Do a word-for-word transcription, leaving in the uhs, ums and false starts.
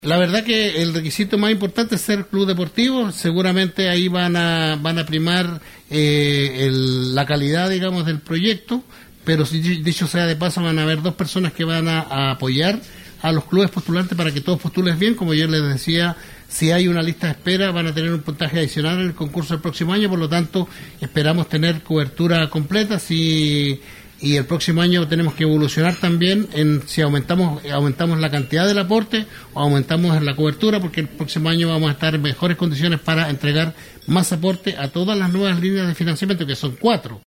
La verdad que el requisito más importante es ser club deportivo. Seguramente ahí van a van a primar eh, el, la calidad, digamos, del proyecto, pero si dicho sea de paso, van a haber dos personas que van a, a apoyar a los clubes postulantes para que todos postulen bien. Como yo les decía, si hay una lista de espera, van a tener un puntaje adicional en el concurso del próximo año, por lo tanto esperamos tener cobertura completa. Si y el próximo año tenemos que evolucionar también en si aumentamos aumentamos la cantidad del aporte o aumentamos la cobertura, porque el próximo año vamos a estar en mejores condiciones para entregar más aporte a todas las nuevas líneas de financiamiento, que son cuatro.